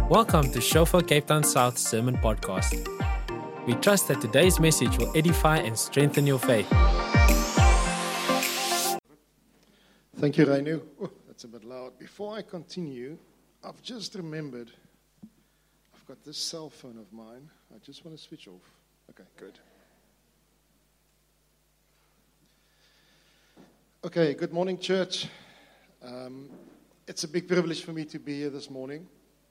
Welcome to Shofar Cape Town South Sermon Podcast. We trust that today's message will edify and strengthen your faith. Thank you, Rainu. Oh, that's a bit loud. Before I continue, I've just remembered I've got this cell phone of mine. I just want to switch off. Okay, good. Okay, good morning, church. It's a big privilege for me to be here this morning.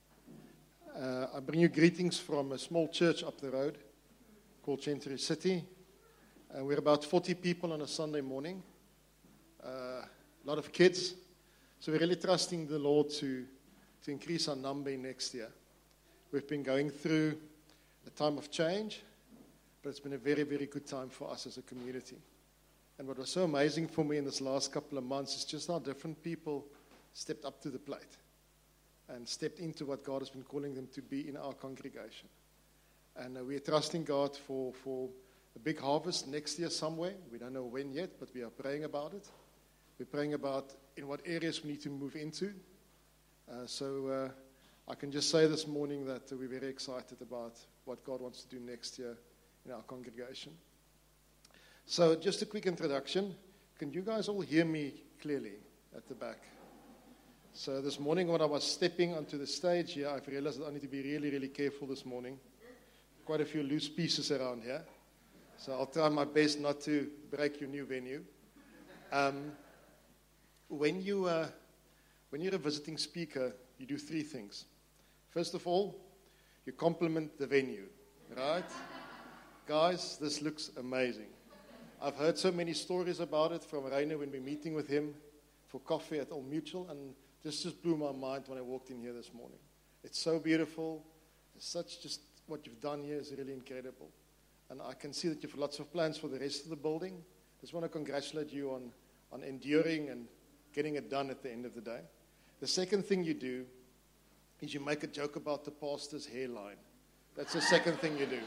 I bring you greetings from a small church up the road called Chantry City. We're about 40 people on a Sunday morning. A lot of kids. So we're really trusting the Lord to increase our number next year. We've been going through a time of change, but it's been a very, very good time for us as a community. And what was so amazing for me in this last couple of months is just how different people stepped up to the plate and stepped into what God has been calling them to be in our congregation. And we are trusting God for a big harvest next year somewhere. We don't know when yet, but we are praying about it. We're praying about in what areas we need to move into. So I can just say this morning that we're very excited about what God wants to do next year in our congregation. So just a quick introduction. Can you guys all hear me clearly at the back? So this morning when I was stepping onto the stage here, I've realized that I need to be really, really careful this morning. Quite a few loose pieces around here. So I'll try my best not to break your new venue. When you're a visiting speaker, you do three things. First of all, you compliment the venue, right? Guys, this looks amazing. I've heard so many stories about it from Rainer when we're meeting with him for coffee at Old Mutual, and this just blew my mind when I walked in here this morning. It's so beautiful. Just what you've done here is really incredible. And I can see that you've lots of plans for the rest of the building. Just want to congratulate you on enduring and getting it done at the end of the day. The second thing you do is you make a joke about the pastor's hairline. That's the second thing you do.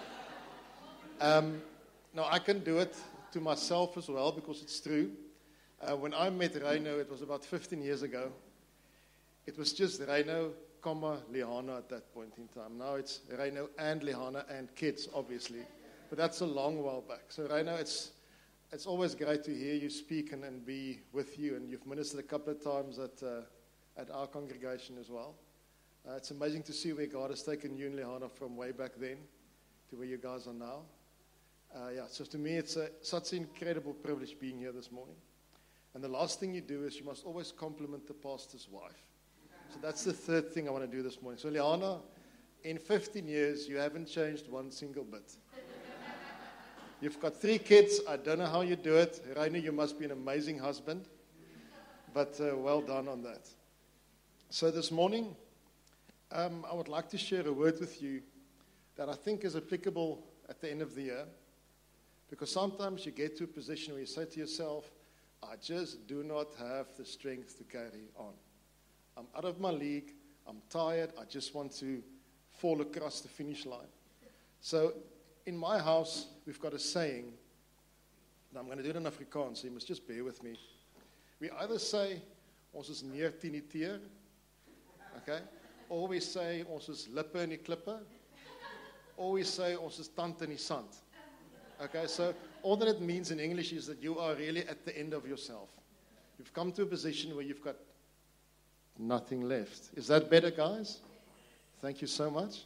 Now, I can do it to myself as well because it's true. When I met Reino, it was about 15 years ago. It was just Reino, Lehana at that point in time. Now it's Reino and Lehana and kids, obviously. But that's a long while back. So Reino, it's always great to hear you speak and be with you. And you've ministered a couple of times at our congregation as well. It's amazing to see where God has taken you and Lehana from way back then to where you guys are now. So to me, it's such an incredible privilege being here this morning. And the last thing you do is you must always compliment the pastor's wife. So that's the third thing I want to do this morning. So Liana, in 15 years, you haven't changed one single bit. You've got 3 kids. I don't know how you do it. Rainer, you must be an amazing husband. But well done on that. So this morning, I would like to share a word with you that I think is applicable at the end of the year. Because sometimes you get to a position where you say to yourself, I just do not have the strength to carry on. I'm out of my league. I'm tired. I just want to fall across the finish line. So in my house, we've got a saying, and I'm going to do it in Afrikaans, so you must just bear with me. We either say, ons is neer teen die teer, okay? Or we say, ons is lippe in die klippe. Or we say, ons is tand in die sand. Okay, so all that it means in English is that you are really at the end of yourself. You've come to a position where you've got nothing left. Is that better, guys? Thank you so much.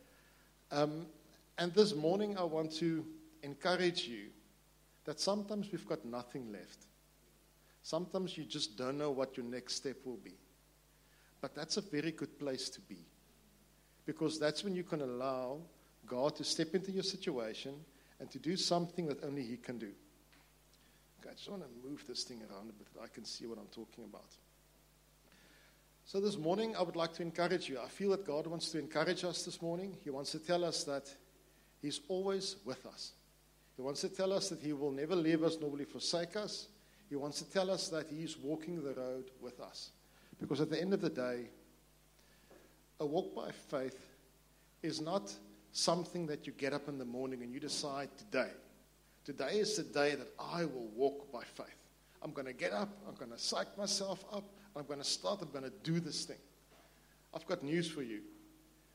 And this morning I want to encourage you that sometimes we've got nothing left. Sometimes you just don't know what your next step will be. But that's a very good place to be. Because that's when you can allow God to step into your situation and to do something that only He can do. Okay, I just want to move this thing around a bit so I can see what I'm talking about. So this morning, I would like to encourage you. I feel that God wants to encourage us this morning. He wants to tell us that He's always with us. He wants to tell us that He will never leave us nor will He forsake us. He wants to tell us that He is walking the road with us. Because at the end of the day, a walk by faith is not something that you get up in the morning and you decide today. Today is the day that I will walk by faith. I'm going to get up, I'm going to psych myself up, I'm going to do this thing. I've got news for you.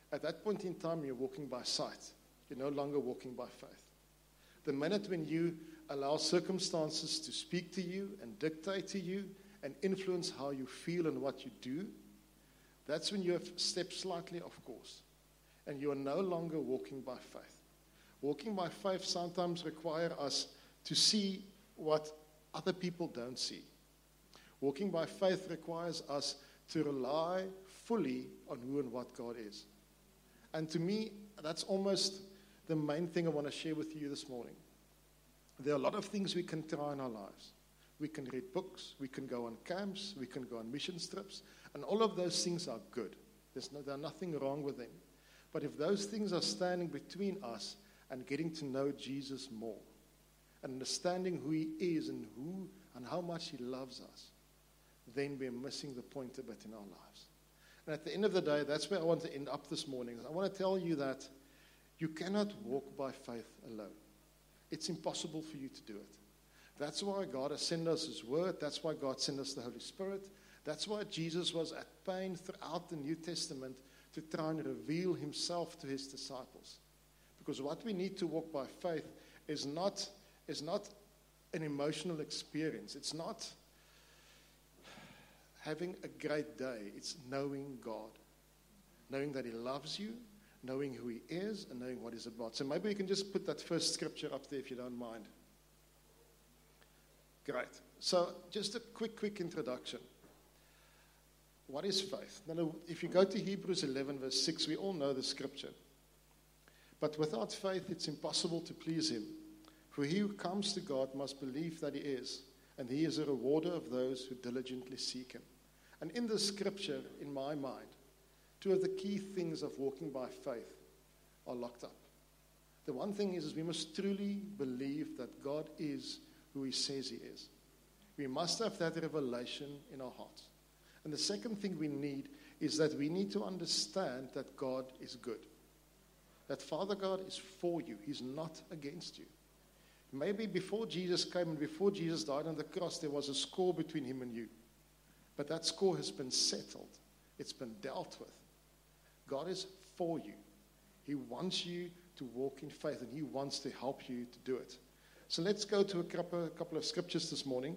At that point in time, you're walking by sight. You're no longer walking by faith. The minute when you allow circumstances to speak to you and dictate to you and influence how you feel and what you do, that's when you have stepped slightly off course. And you are no longer walking by faith. Walking by faith sometimes requires us to see what other people don't see. Walking by faith requires us to rely fully on who and what God is. And to me, that's almost the main thing I want to share with you this morning. There are a lot of things we can try in our lives. We can read books, we can go on camps, we can go on mission trips, and all of those things are good. There's nothing wrong with them. But if those things are standing between us and getting to know Jesus more, and understanding who he is and how much he loves us, then we're missing the point a bit in our lives. And at the end of the day, that's where I want to end up this morning. I want to tell you that you cannot walk by faith alone. It's impossible for you to do it. That's why God has sent us his word. That's why God sent us the Holy Spirit. That's why Jesus was at pain throughout the New Testament to try and reveal himself to his disciples. Because what we need to walk by faith is not an emotional experience. It's not having a great day. It's knowing God. Knowing that he loves you, knowing who he is, and knowing what he's about. So maybe you can just put that first scripture up there if you don't mind. Great. So just a quick introduction. What is faith? Now, if you go to Hebrews 11, verse 6, we all know the scripture. But without faith, it's impossible to please him. For he who comes to God must believe that he is, and he is a rewarder of those who diligently seek him. And in this scripture, in my mind, two of the key things of walking by faith are locked up. The one thing is we must truly believe that God is who he says he is. We must have that revelation in our hearts. And the second thing we need is that we need to understand that God is good. That Father God is for you. He's not against you. Maybe before Jesus came and before Jesus died on the cross, there was a score between him and you. But that score has been settled. It's been dealt with. God is for you. He wants you to walk in faith, and he wants to help you to do it. So let's go to a couple of scriptures this morning.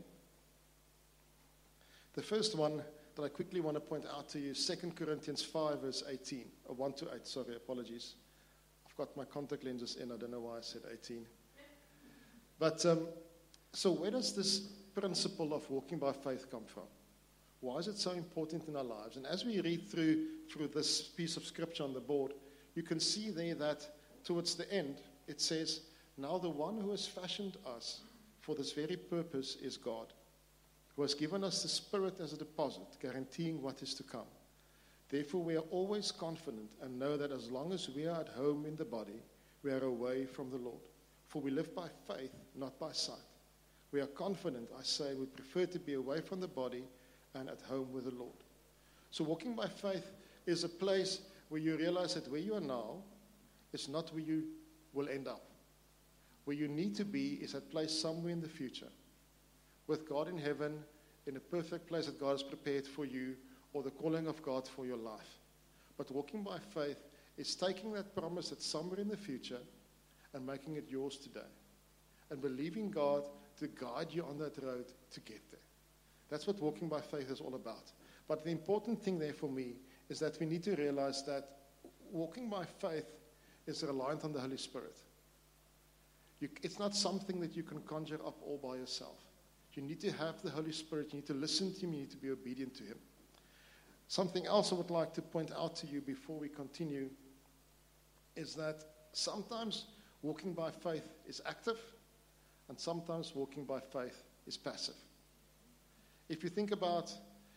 The first one that I quickly want to point out to you is 2 Corinthians 5, verse 18. Or 1 to 8, sorry, apologies. I've got my contact lenses in. I don't know why I said 18. But so where does this principle of walking by faith come from? Why is it so important in our lives? And as we read through this piece of scripture on the board, you can see there that towards the end, it says, now the one who has fashioned us for this very purpose is God, who has given us the Spirit as a deposit, guaranteeing what is to come. Therefore, we are always confident and know that as long as we are at home in the body, we are away from the Lord. For we live by faith, not by sight. We are confident, I say, we prefer to be away from the body and at home with the Lord. So walking by faith is a place where you realize that where you are now is not where you will end up. Where you need to be is that place somewhere in the future, with God in heaven, in a perfect place that God has prepared for you, or the calling of God for your life. But walking by faith is taking that promise that's somewhere in the future and making it yours today. And believing God to guide you on that road to get there. That's what walking by faith is all about. But the important thing there for me is that we need to realize that walking by faith is reliant on the Holy Spirit. It's not something that you can conjure up all by yourself. You need to have the Holy Spirit. You need to listen to him. You need to be obedient to him. Something else I would like to point out to you before we continue is that sometimes walking by faith is active and sometimes walking by faith is passive. If you think about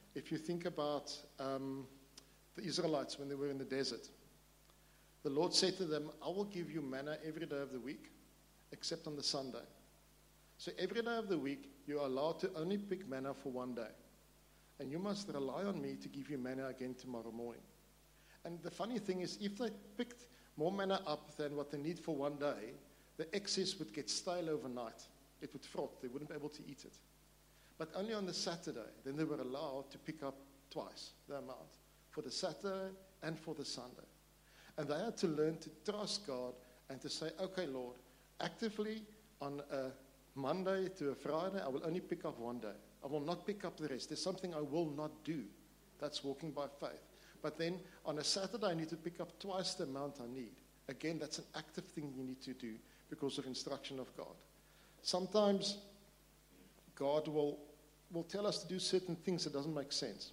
the Israelites when they were in the desert, the Lord said to them, I will give you manna every day of the week except on the Sunday. So every day of the week, you are allowed to only pick manna for one day. And you must rely on me to give you manna again tomorrow morning. And the funny thing is, if they picked more manna up than what they need for one day, the excess would get stale overnight. It would rot. They wouldn't be able to eat it. But only on the Saturday, then they were allowed to pick up twice the amount, for the Saturday and for the Sunday. And they had to learn to trust God and to say, okay, Lord, actively on a Monday to a Friday, I will only pick up one day. I will not pick up the rest. There's something I will not do. That's walking by faith. But then on a Saturday, I need to pick up twice the amount I need. Again, that's an active thing you need to do because of instruction of God. Sometimes God will tell us to do certain things that doesn't make sense.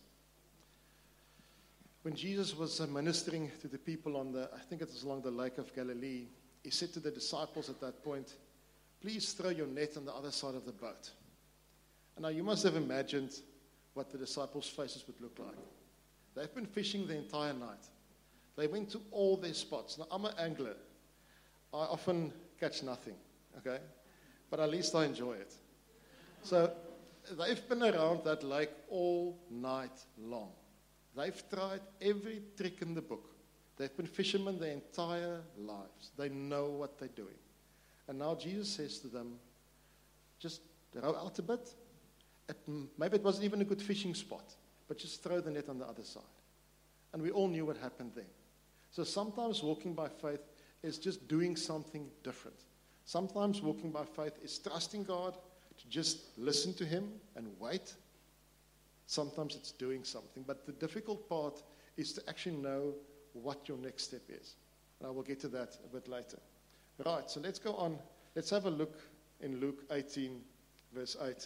When Jesus was ministering to the people I think it was along the Lake of Galilee, he said to the disciples at that point, please throw your net on the other side of the boat. And now you must have imagined what the disciples' faces would look like. They've been fishing the entire night. They went to all their spots. Now, I'm an angler. I often catch nothing, okay? But at least I enjoy it. So they've been around that lake all night long. They've tried every trick in the book. They've been fishermen their entire lives. They know what they're doing. And now Jesus says to them, just row out a bit. Maybe it wasn't even a good fishing spot, but just throw the net on the other side. And we all knew what happened then. So sometimes walking by faith is just doing something different. Sometimes walking by faith is trusting God to just listen to Him and wait. Sometimes it's doing something. But the difficult part is to actually know what your next step is. And I will get to that a bit later. Right, so let's go on. Let's have a look in Luke 18, verse 8.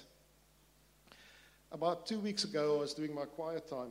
About 2 weeks ago, I was doing my quiet time.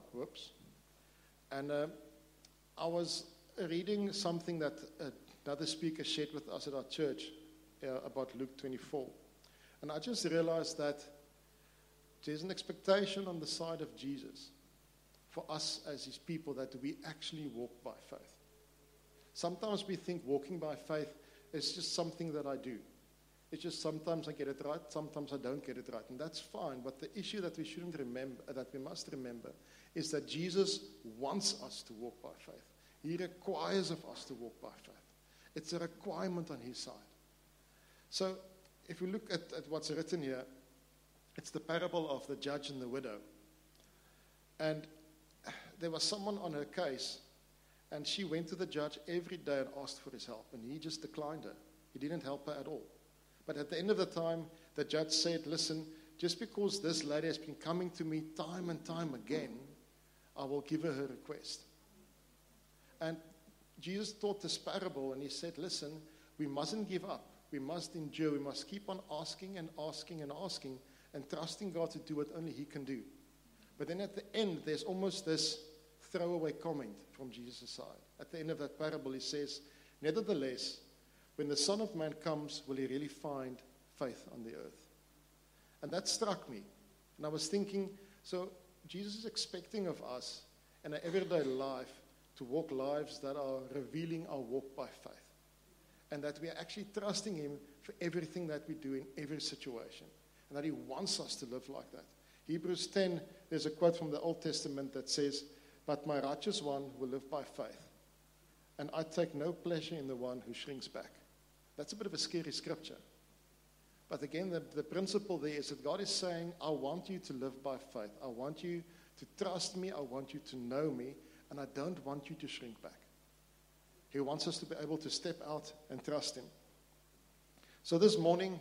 And I was reading something that another speaker shared with us at our church about Luke 24. And I just realized that there's an expectation on the side of Jesus for us as His people that we actually walk by faith. Sometimes we think walking by faith is just something that I do. It's just sometimes I get it right, sometimes I don't get it right, and that's fine. But the issue that we must remember, is that Jesus wants us to walk by faith. He requires of us to walk by faith. It's a requirement on His side. So if we look at what's written here, it's the parable of the judge and the widow. And there was someone on her case, and she went to the judge every day and asked for his help, and he just declined her. He didn't help her at all. But at the end of the time, the judge said, listen, just because this lady has been coming to me time and time again, I will give her her request. And Jesus taught this parable, and He said, listen, we mustn't give up. We must endure. We must keep on asking and asking and asking and trusting God to do what only He can do. But then at the end, there's almost this throwaway comment from Jesus' side. At the end of that parable, He says, nevertheless, when the Son of Man comes, will He really find faith on the earth? And that struck me. And I was thinking, so Jesus is expecting of us in our everyday life to walk lives that are revealing our walk by faith. And that we are actually trusting Him for everything that we do in every situation. And that He wants us to live like that. Hebrews 10, there's a quote from the Old Testament that says, but my righteous one will live by faith. And I take no pleasure in the one who shrinks back. That's a bit of a scary scripture. But again, the principle there is that God is saying, I want you to live by faith. I want you to trust me. I want you to know me. And I don't want you to shrink back. He wants us to be able to step out and trust Him. So this morning,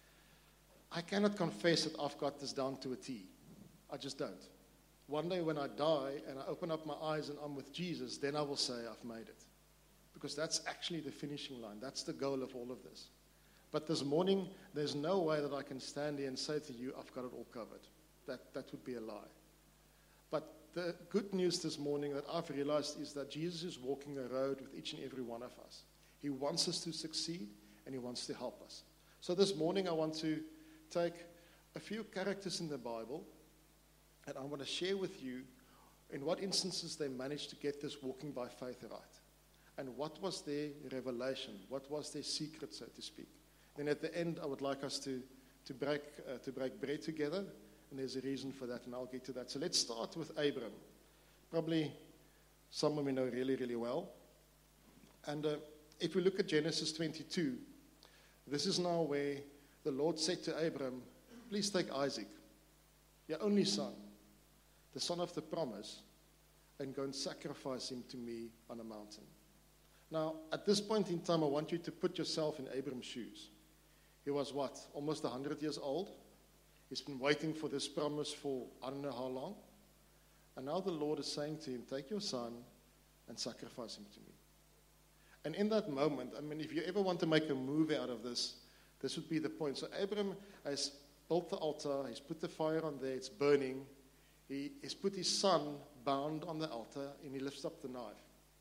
I cannot confess that I've got this down to a T. I just don't. One day when I die and I open up my eyes and I'm with Jesus, then I will say I've made it. Because that's actually the finishing line. That's the goal of all of this. But this morning, there's no way that I can stand here and say to you, I've got it all covered. That would be a lie. But the good news this morning that I've realized is that Jesus is walking a road with each and every one of us. He wants us to succeed, and He wants to help us. So this morning, I want to take a few characters in the Bible, and I want to share with you in what instances they managed to get this walking by faith right. And what was their revelation? What was their secret, so to speak? Then at the end, I would like us to break bread together, and there's a reason for that, and I'll get to that. So let's start with Abram. Probably someone we know really, really well. And if we look at Genesis 22, this is now where the Lord said to Abram, please take Isaac, your only son, the son of the promise, and go and sacrifice him to me on a mountain. Now, at this point in time, I want you to put yourself in Abram's shoes. He was what? Almost 100 years old. He's been waiting for this promise for I don't know how long. And now the Lord is saying to him, take your son and sacrifice him to me. And in that moment, I mean, if you ever want to make a movie out of this, this would be the point. So Abram has built the altar. He's put the fire on there. It's burning. He's put his son bound on the altar, and he lifts up the knife.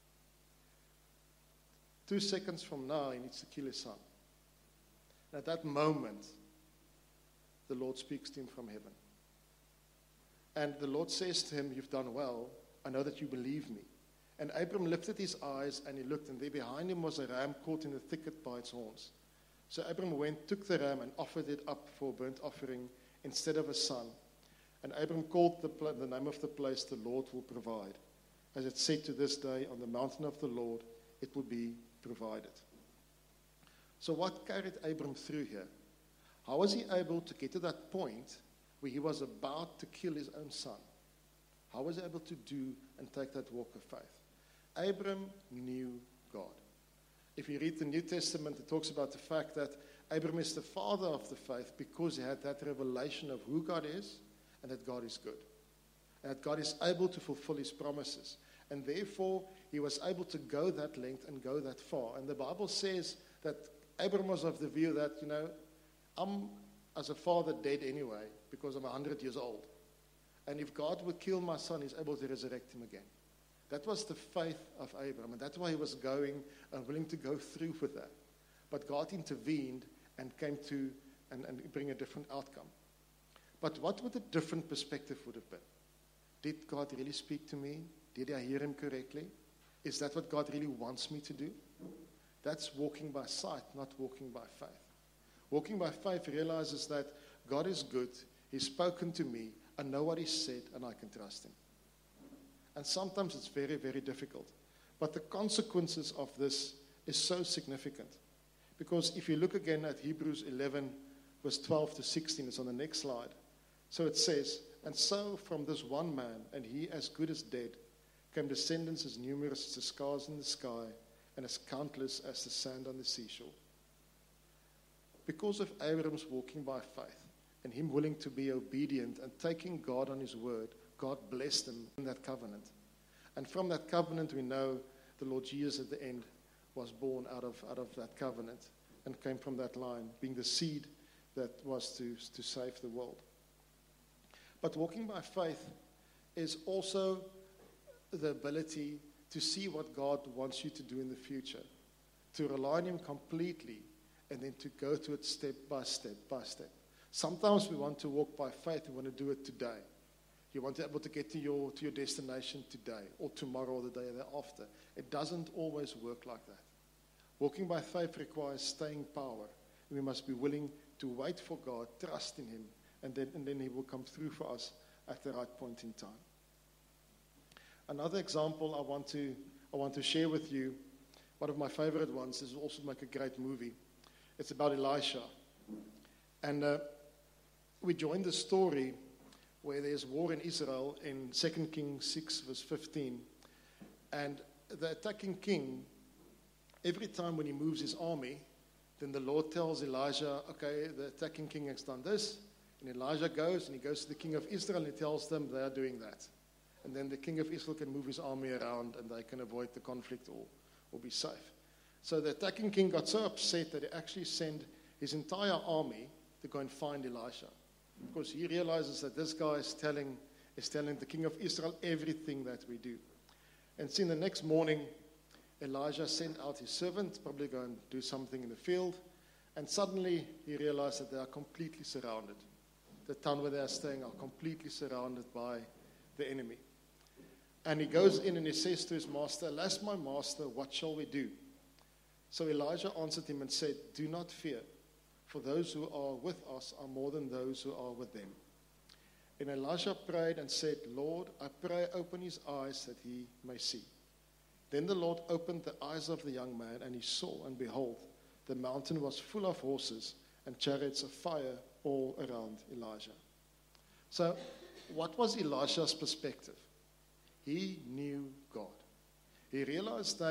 2 seconds from now, he needs to kill his son. And at that moment, the Lord speaks to him from heaven. And the Lord says to him, you've done well. I know that you believe me. And Abram lifted his eyes, and he looked, and there behind him was a ram caught in the thicket by its horns. So Abram went, took the ram, and offered it up for a burnt offering instead of a son. And Abram called the name of the place, the Lord will provide. As it said to this day, on the mountain of the Lord, it will be provided. So what carried Abram through here? How was he able to get to that point where he was about to kill his own son? How was he able to do and take that walk of faith? Abram knew God. If you read the New Testament, it talks about the fact that Abram is the father of the faith because he had that revelation of who God is and that God is good. And that God is able to fulfill his promises. And therefore, he was able to go that length and go that far. And the Bible says that Abram was of the view that, I'm, as a father, dead anyway because I'm 100 years old. And if God would kill my son, he's able to resurrect him again. That was the faith of Abram. And that's why he was going and willing to go through with that. But God intervened and came to and bring a different outcome. But what would a different perspective would have been? Did God really speak to me? Did I hear him correctly? Is that what God really wants me to do? That's walking by sight, not walking by faith. Walking by faith realizes that God is good. He's spoken to me. I know what he said, and I can trust him. And sometimes it's very, very difficult. But the consequences of this is so significant. Because if you look again at Hebrews 11, verse 12 to 16, it's on the next slide. So it says, and so from this one man, and he as good as dead, came descendants as numerous as the stars in the sky, and as countless as the sand on the seashore. Because of Abraham's walking by faith, and him willing to be obedient and taking God on his word, God blessed him in that covenant. And from that covenant, we know the Lord Jesus at the end was born out of that covenant and came from that line, being the seed that was to save the world. But walking by faith is also the ability to see what God wants you to do in the future, to rely on him completely, and then to go to it step by step by step. Sometimes we want to walk by faith. We want to do it today. You want to be able to get to your destination today or tomorrow or the day thereafter. It doesn't always work like that. Walking by faith requires staying power. We must be willing to wait for God, trust in him, and then he will come through for us at the right point in time. Another example I want to share with you, one of my favorite ones, this will also make a great movie. It's about Elisha. And we joined the story where there's war in Israel in 2 Kings 6, verse 15. And the attacking king, every time when he moves his army, then the Lord tells Elijah, okay, the attacking king has done this. And Elijah goes, and he goes to the king of Israel, and he tells them they are doing that. And then the king of Israel can move his army around, and they can avoid the conflict or be safe. So the attacking king got so upset that he actually sent his entire army to go and find Elisha. Because he realizes that this guy is telling the king of Israel everything that we do. And see, the next morning, Elijah sent out his servant, probably go and do something in the field. And suddenly he realized that they are completely surrounded. The town where they are staying are completely surrounded by the enemy. And he goes in and he says to his master, alas, my master, what shall we do? So Elijah answered him and said, do not fear, for those who are with us are more than those who are with them. And Elisha prayed and said, Lord, I pray, open his eyes that he may see. Then the Lord opened the eyes of the young man, and he saw, and behold, the mountain was full of horses and chariots of fire all around Elijah. So, what was Elisha's perspective? He knew God. He realized that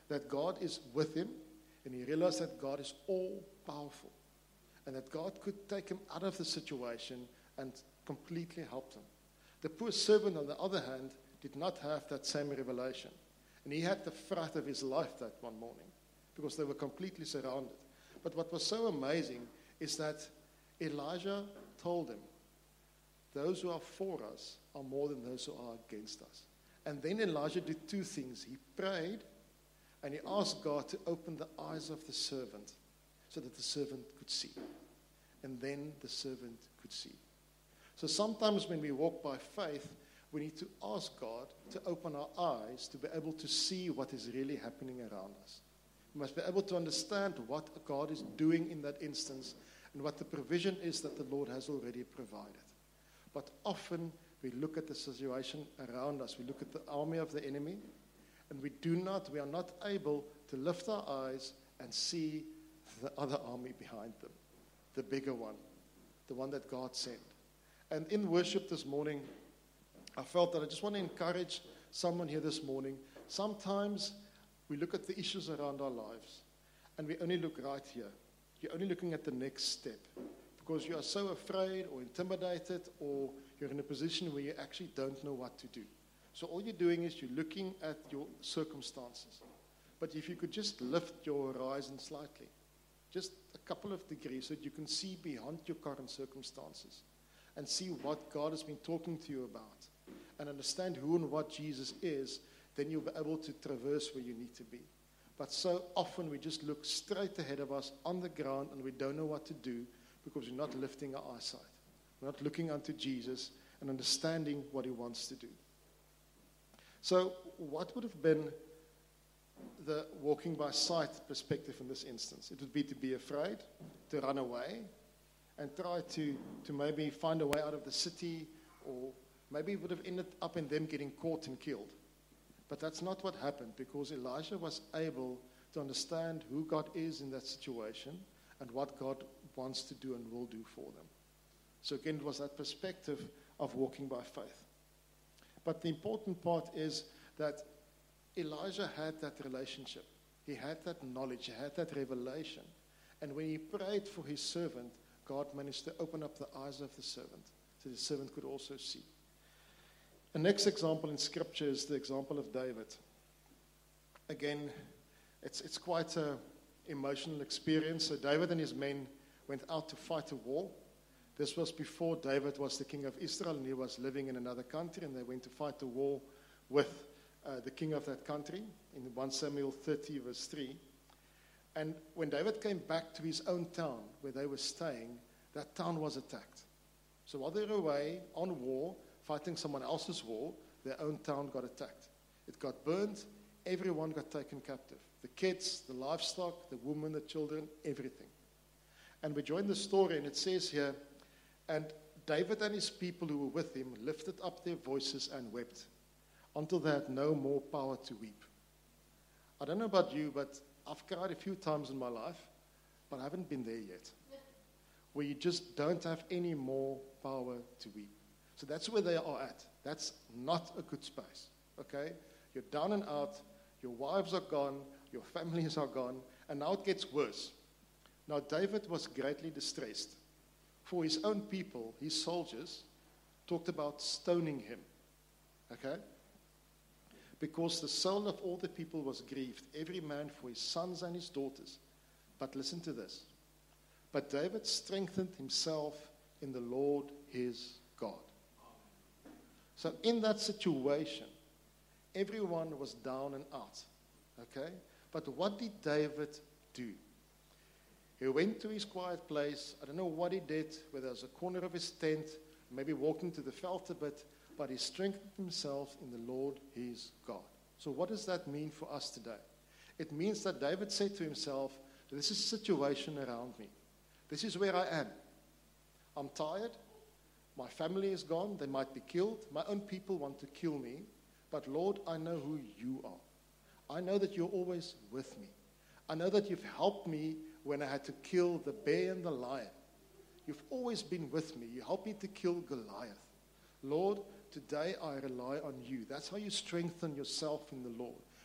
that God is with him, and he realized that God is all-powerful, and that God could take him out of the situation and completely help him. The poor servant, on the other hand, did not have that same revelation. And he had the fright of his life that one morning because they were completely surrounded. But what was so amazing is that Elijah told him, those who are for us are more than those who are against us. And then Elijah did two things. He prayed and he asked God to open the eyes of the servant so that the servant could see. And then the servant could see. So sometimes when we walk by faith, we need to ask God to open our eyes to be able to see what is really happening around us. We must be able to understand what God is doing in that instance and what the provision is that the Lord has already provided. But often we look at the situation around us, we look at the army of the enemy, and we are not able to lift our eyes and see the other army behind them, the bigger one, the one that God sent. And in worship this morning, I felt that I just want to encourage someone here this morning. Sometimes we look at the issues around our lives and we only look right here. You're only looking at the next step because you are so afraid or intimidated or you're in a position where you actually don't know what to do. So all you're doing is you're looking at your circumstances. But if you could just lift your horizon slightly, just a couple of degrees so that you can see beyond your current circumstances and see what God has been talking to you about and understand who and what Jesus is, then you'll be able to traverse where you need to be. But so often we just look straight ahead of us on the ground and we don't know what to do because we're not lifting our eyesight. We're not looking unto Jesus and understanding what he wants to do. So what would have been the walking by sight perspective in this instance? It would be to be afraid, to run away, and try to maybe find a way out of the city, or maybe it would have ended up in them getting caught and killed. But that's not what happened, because Elijah was able to understand who God is in that situation and what God wants to do and will do for them. So again, it was that perspective of walking by faith. But the important part is that Elijah had that relationship. He had that knowledge. He had that revelation. And when he prayed for his servant, God managed to open up the eyes of the servant so the servant could also see. The next example in Scripture is the example of David. Again, it's quite an emotional experience. So David and his men went out to fight a war. This was before David was the king of Israel and he was living in another country, and they went to fight a war with the king of that country in 1 Samuel 30 verse 3. And when David came back to his own town where they were staying, that town was attacked. So while they were away on war, fighting someone else's war, their own town got attacked. It got burned, everyone got taken captive. The kids, the livestock, the women, the children, everything. And we join the story and it says here, and David and his people who were with him lifted up their voices and wept until they had no more power to weep. I don't know about you, but I've cried a few times in my life, but I haven't been there yet, where you just don't have any more power to weep. So that's where they are at. That's not a good space, okay? You're down and out, your wives are gone, your families are gone, and now it gets worse. Now David was greatly distressed. For his own people, his soldiers, talked about stoning him, okay? Because the soul of all the people was grieved, every man for his sons and his daughters. But listen to this. But David strengthened himself in the Lord his God. So in that situation, everyone was down and out, okay? But what did David do? He went to his quiet place. I don't know what he did, whether it was a corner of his tent, maybe walked into the veld a bit, but he strengthened himself in the Lord his God. So what does that mean for us today? It means that David said to himself, this is a situation around me. This is where I am. I'm tired. My family is gone. They might be killed. My own people want to kill me. But Lord, I know who you are. I know that you're always with me. I know that you've helped me when I had to kill the bear and the lion. You've always been with me. You helped me to kill Goliath. Lord, today I rely on you. That's how you strengthen yourself in the Lord.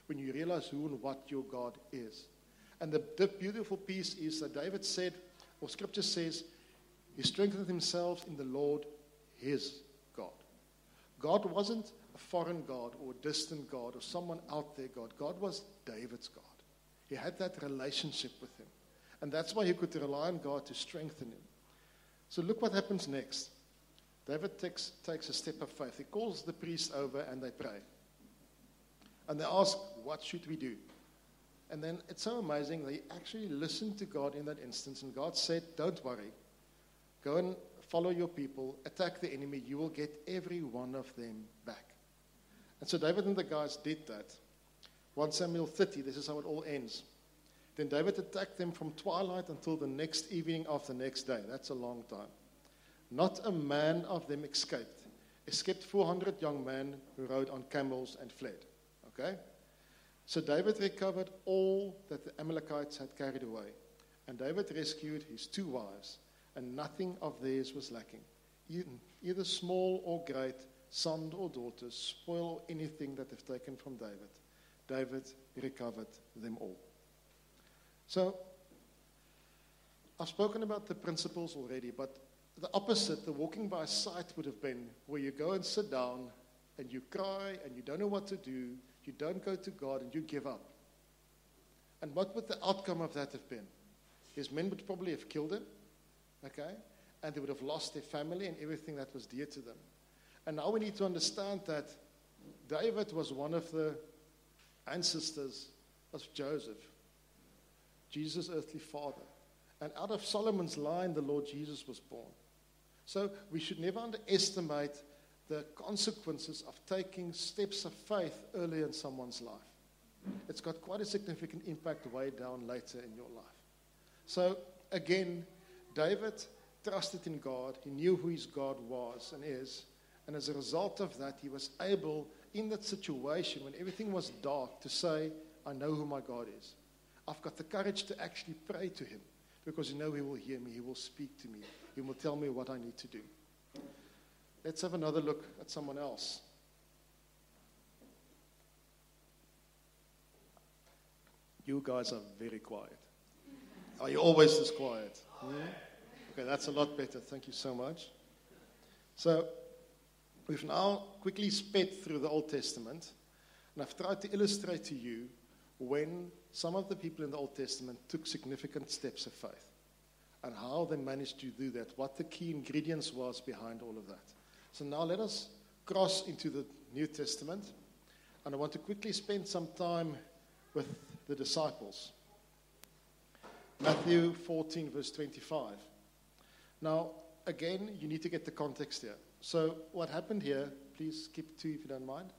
when you realize who and what your God is. And the beautiful piece is that David said, or Scripture says, he strengthened himself in the Lord, his God. God wasn't a foreign God or a distant God or someone out there God. God was David's God. He had that relationship with him. And that's why he could rely on God to strengthen him. So look what happens next. David takes a step of faith. He calls the priest over and they pray. And they ask, what should we do? And then it's so amazing. They actually listened to God in that instance. And God said, don't worry. Go and follow your people. Attack the enemy. You will get every one of them back. And so David and the guys did that. 1 Samuel 30, this is how it all ends. Then David attacked them from twilight until the next evening of the next day. That's a long time. Not a man of them escaped 400 young men who rode on camels and fled. Okay? So David recovered all that the Amalekites had carried away. And David rescued his 2 wives, and nothing of theirs was lacking, either small or great, son or daughter, spoil or anything that they've taken from David. David recovered them all. So, I've spoken about the principles already, but the opposite, the walking by sight, would have been where you go and sit down and you cry and you don't know what to do, you don't go to God and you give up. And what would the outcome of that have been? His men would probably have killed him, okay? And they would have lost their family and everything that was dear to them. And now we need to understand that David was one of the ancestors of Joseph, Jesus' earthly father. And out of Solomon's line, the Lord Jesus was born. So we should never underestimate the consequences of taking steps of faith early in someone's life. It's got quite a significant impact way down later in your life. So again, David trusted in God. He knew who his God was and is. And as a result of that, he was able, in that situation, when everything was dark, to say, I know who my God is. I've got the courage to actually pray to him because I know he will hear me. He will speak to me. He will tell me what I need to do. Let's have another look at someone else. You guys are very quiet. Are you always this quiet? Okay, that's a lot better. Thank you so much. So, we've now quickly sped through the Old Testament, and I've tried to illustrate to you when some of the people in the Old Testament took significant steps of faith and how they managed to do that, what the key ingredients was behind all of that. So now let us cross into the New Testament, and I want to quickly spend some time with the disciples. Matthew 14, verse 25. Now, again, you need to get the context here. So what happened here, please skip 2 if you don't mind.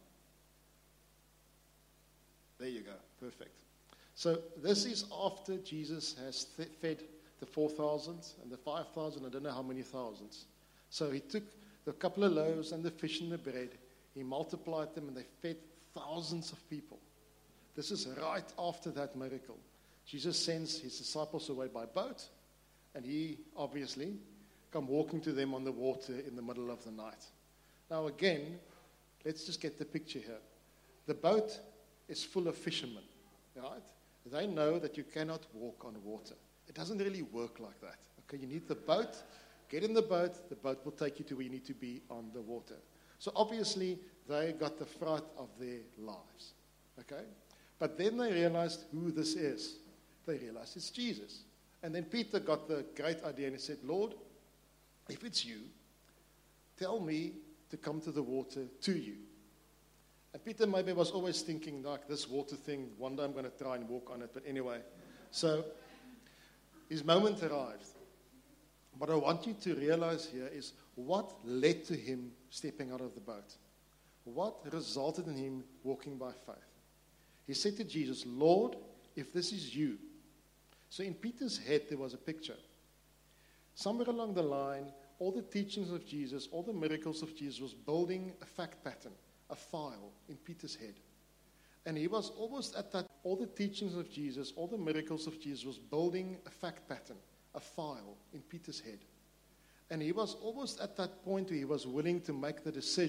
There you go, perfect. So this is after Jesus has fed the 4,000 and the 5,000, I don't know how many thousands. So he took the couple of loaves and the fish and the bread, he multiplied them and they fed thousands of people. This is right after that miracle. Jesus sends his disciples away by boat, and he obviously come walking to them on the water in the middle of the night. Now again, let's just get the picture here. The boat is full of fishermen, right? They know that you cannot walk on water. It doesn't really work like that. Okay, you need the boat. Get in the boat will take you to where you need to be on the water. So obviously, they got the fright of their lives. Okay? But then they realized who this is. They realized it's Jesus. And then Peter got the great idea and he said, Lord, if it's you, tell me to come to the water to you. And Peter maybe was always thinking like this water thing, one day I'm going to try and walk on it. But anyway, so his moment arrived. What I want you to realize here is what led to him stepping out of the boat. What resulted in him walking by faith. He said to Jesus, Lord, if this is you. So in Peter's head there was a picture. Somewhere along the line, all the teachings of Jesus, all the miracles of Jesus was building a fact pattern, a file in Peter's head. And he was almost at that, all the teachings of Jesus, all the miracles of Jesus was building a fact pattern, a file in Peter's head. And he was almost at that point where he was willing to make the decision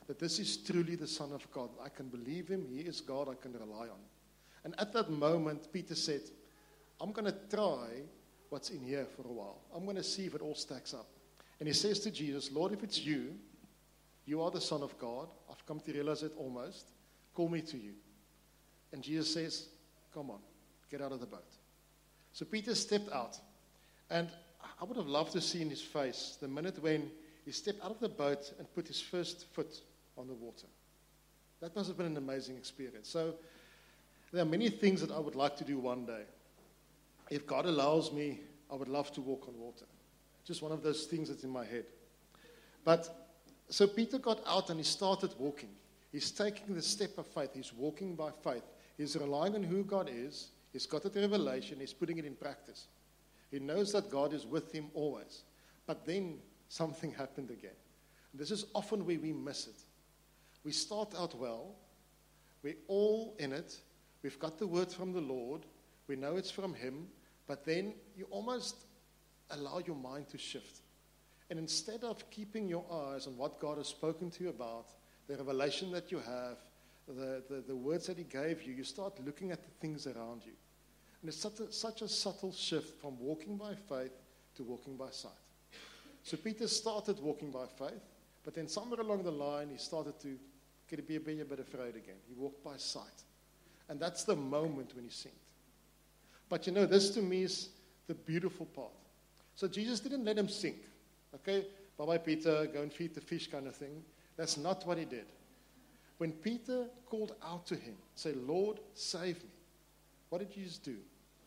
that this is truly the Son of God. I can believe him. He is God. I can rely on him. And at that moment, Peter said, I'm going to try what's in here for a while. I'm going to see if it all stacks up. And he says to Jesus, Lord, if it's you, you are the Son of God. I've come to realize it almost. Call me to you. And Jesus says, come on, get out of the boat. So Peter stepped out. And I would have loved to see in his face the minute when he stepped out of the boat and put his first foot on the water. That must have been an amazing experience. So there are many things that I would like to do one day. If God allows me, I would love to walk on water. Just one of those things that's in my head. But so Peter got out and he started walking. He's taking the step of faith. He's walking by faith. He's relying on who God is. He's got that revelation. He's putting it in practice. He knows that God is with him always. But then something happened again. And this is often where we miss it. We start out well. We're all in it. We've got the word from the Lord. We know it's from him. But then you almost allow your mind to shift. And instead of keeping your eyes on what God has spoken to you about, the revelation that you have, the words that he gave you, you start looking at the things around you. And it's such a subtle shift from walking by faith to walking by sight. So Peter started walking by faith, but then somewhere along the line, he started to be a bit afraid again. He walked by sight. And that's the moment when he sinked. But this to me is the beautiful part. So Jesus didn't let him sink. Okay, bye-bye, Peter, go and feed the fish kind of thing. That's not what he did. When Peter called out to him, say, Lord, save me. What did Jesus do?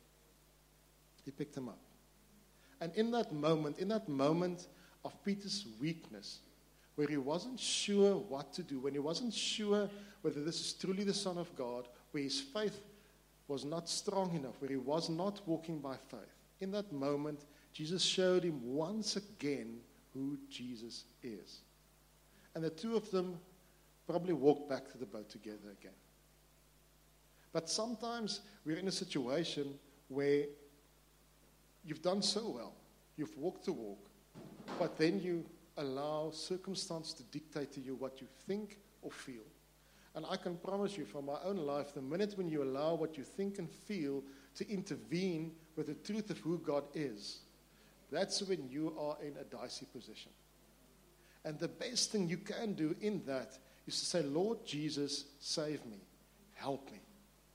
He picked him up. And in that moment of Peter's weakness, where he wasn't sure what to do, when he wasn't sure whether this is truly the Son of God, where his faith was not strong enough, where he was not walking by faith, in that moment, Jesus showed him once again who Jesus is. And the two of them probably walked back to the boat together again. But sometimes we're in a situation where you've done so well. You've walked the walk. But then you allow circumstance to dictate to you what you think or feel. And I can promise you from my own life, the minute when you allow what you think and feel to intervene with the truth of who God is, that's when you are in a dicey position. And the best thing you can do in that is to say, Lord Jesus, save me, help me.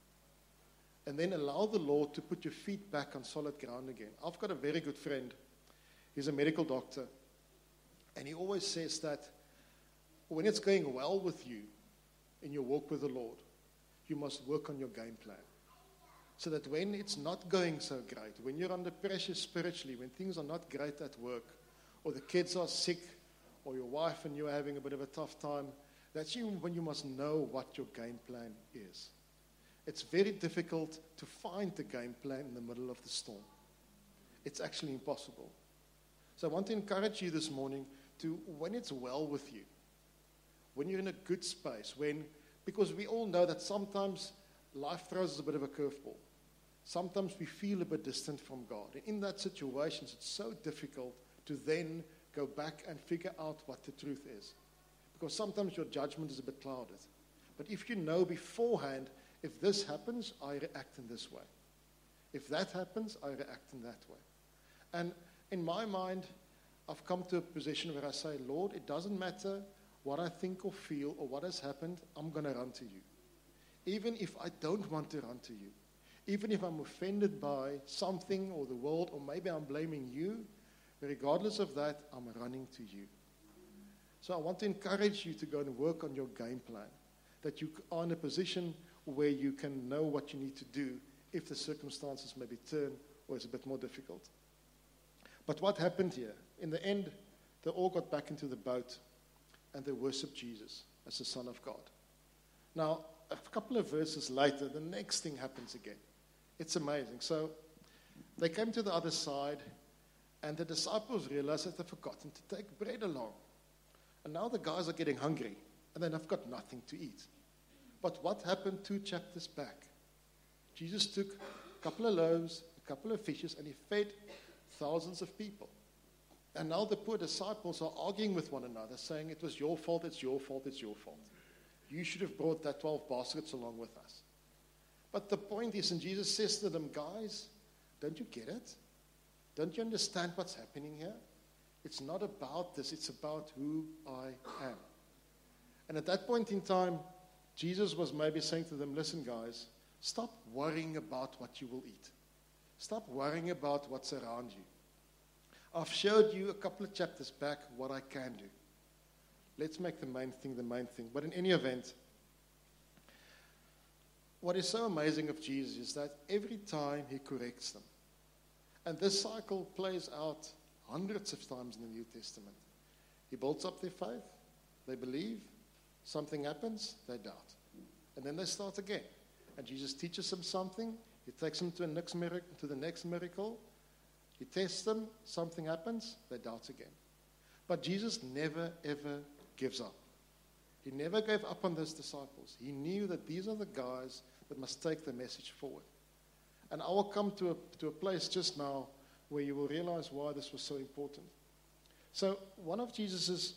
And then allow the Lord to put your feet back on solid ground again. I've got a very good friend. He's a medical doctor. And he always says that when it's going well with you in your walk with the Lord, you must work on your game plan. So that when it's not going so great, when you're under pressure spiritually, when things are not great at work, or the kids are sick, or your wife and you are having a bit of a tough time, that's when you must know what your game plan is. It's very difficult to find the game plan in the middle of the storm. It's actually impossible. So I want to encourage you this morning to, when it's well with you, when you're in a good space, because we all know that sometimes life throws us a bit of a curveball. Sometimes we feel a bit distant from God. And in that situation, it's so difficult to then go back and figure out what the truth is. Because sometimes your judgment is a bit clouded. But if you know beforehand, if this happens, I react in this way. If that happens, I react in that way. And in my mind, I've come to a position where I say, Lord, it doesn't matter what I think or feel or what has happened, I'm going to run to you. Even if I don't want to run to you. Even if I'm offended by something or the world, or maybe I'm blaming you, regardless of that, I'm running to you. So I want to encourage you to go and work on your game plan, that you are in a position where you can know what you need to do if the circumstances maybe turn or it's a bit more difficult. But what happened here? In the end, they all got back into the boat and they worshiped Jesus as the Son of God. Now, a couple of verses later, the next thing happens again. It's amazing. So they came to the other side, and the disciples realized that they've forgotten to take bread along. And now the guys are getting hungry, and then they've got nothing to eat. But what happened 2 chapters back? Jesus took a couple of loaves, a couple of fishes, and he fed thousands of people. And now the poor disciples are arguing with one another, saying, it was your fault, it's your fault, it's your fault. You should have brought that 12 baskets along with us. But the point is, and Jesus says to them, guys, don't you get it? Don't you understand what's happening here? It's not about this, it's about who I am. And at that point in time, Jesus was maybe saying to them, listen guys, stop worrying about what you will eat. Stop worrying about what's around you. I've showed you a couple of chapters back what I can do. Let's make the main thing the main thing. But in any event, what is so amazing of Jesus is that every time he corrects them, and this cycle plays out hundreds of times in the New Testament. He builds up their faith, they believe, something happens, they doubt. And then they start again. And Jesus teaches them something, he takes them to the next miracle, he tests them, something happens, they doubt again. But Jesus never, ever gives up. He never gave up on those disciples. He knew that these are the guys that must take the message forward. And I will come to a place just now where you will realize why this was so important. So one of Jesus's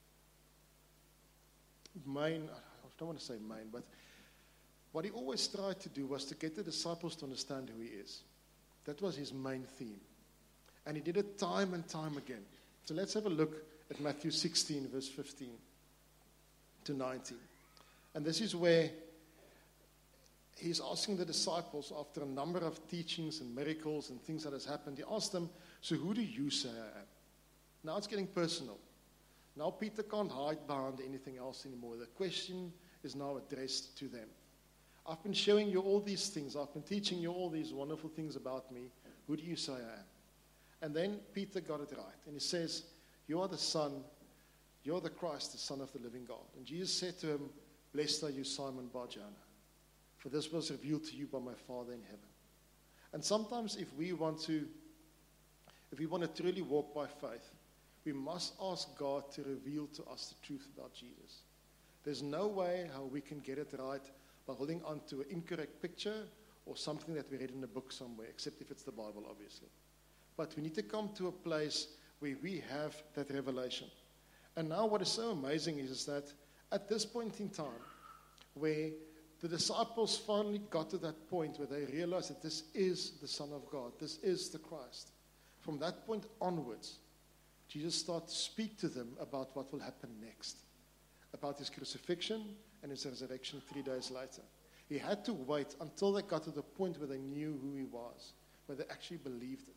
main, I don't want to say main, but what he always tried to do was to get the disciples to understand who he is. That was his main theme. And he did it time and time again. So let's have a look at Matthew 16, verse 15 to 19. And this is where he's asking the disciples, after a number of teachings and miracles and things that has happened, he asked them, so who do you say I am? Now it's getting personal. Now Peter can't hide behind anything else anymore. The question is now addressed to them. I've been showing you all these things. I've been teaching you all these wonderful things about me. Who do you say I am? And then Peter got it right. And he says, you are the Son, you're the Christ, the Son of the living God. And Jesus said to him, blessed are you, Simon Bar-Jonah, for this was revealed to you by my Father in heaven. And sometimes if we want to truly walk by faith, we must ask God to reveal to us the truth about Jesus. There's no way how we can get it right by holding on to an incorrect picture or something that we read in a book somewhere, except if it's the Bible, obviously. But we need to come to a place where we have that revelation. And now what is so amazing is that at this point in time, where the disciples finally got to that point where they realized that this is the Son of God, this is the Christ. From that point onwards, Jesus started to speak to them about what will happen next, about his crucifixion and his resurrection 3 days later. He had to wait until they got to the point where they knew who he was, where they actually believed it.